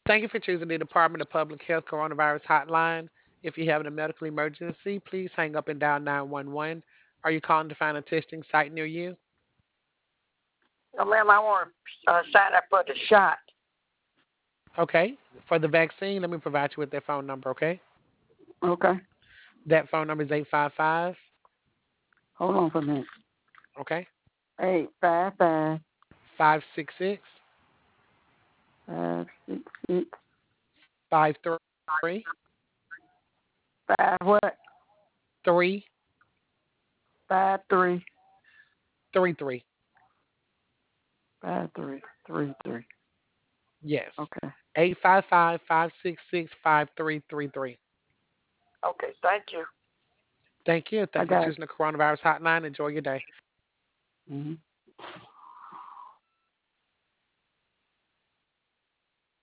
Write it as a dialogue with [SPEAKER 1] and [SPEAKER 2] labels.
[SPEAKER 1] Thank you for choosing the Department of Public Health Coronavirus Hotline. If you have a medical emergency, please hang up and dial 911. Are you calling to find a testing site near you?
[SPEAKER 2] No, ma'am, I want to sign up for the shot.
[SPEAKER 1] Okay. For the vaccine, let me provide you with that phone number, okay?
[SPEAKER 2] Okay.
[SPEAKER 1] That phone number is 855,
[SPEAKER 2] Hold on for a minute.
[SPEAKER 1] okay?
[SPEAKER 2] 855
[SPEAKER 1] 566
[SPEAKER 2] 566
[SPEAKER 1] 53
[SPEAKER 2] 5 what? 53
[SPEAKER 1] 33.
[SPEAKER 2] 5333.
[SPEAKER 1] Yes.
[SPEAKER 2] Okay.
[SPEAKER 1] 855 566 5333.
[SPEAKER 2] Okay. Thank you.
[SPEAKER 1] Thank you.
[SPEAKER 2] I
[SPEAKER 1] Thank you for
[SPEAKER 2] got it.
[SPEAKER 1] choosing the Coronavirus Hotline. Enjoy your day.
[SPEAKER 2] Hmm.